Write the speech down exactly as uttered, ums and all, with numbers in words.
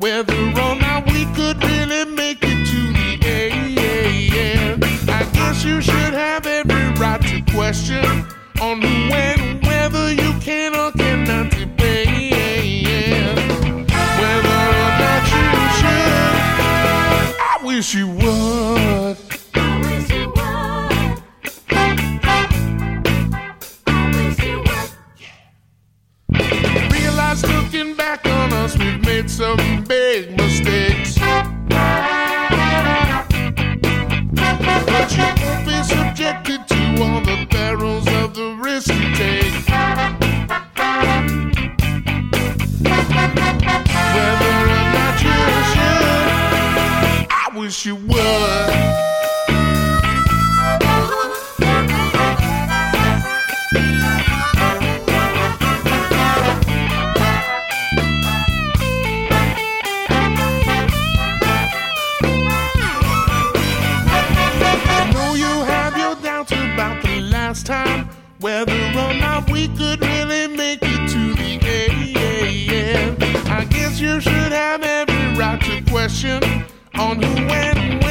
whether or not we could really make it to the end. I guess you should have every right to question on who and whether you can or cannot depend. Whether or not you should, I wish you would. I wish you would. I wish you would. Realize looking back on us, we've made some big mistakes. But you won't be subjected to all the perils of the risk you take. Whether or not you should, I wish you would. Time, whether or not we could really make it to the end. I guess you should have every right to question on who and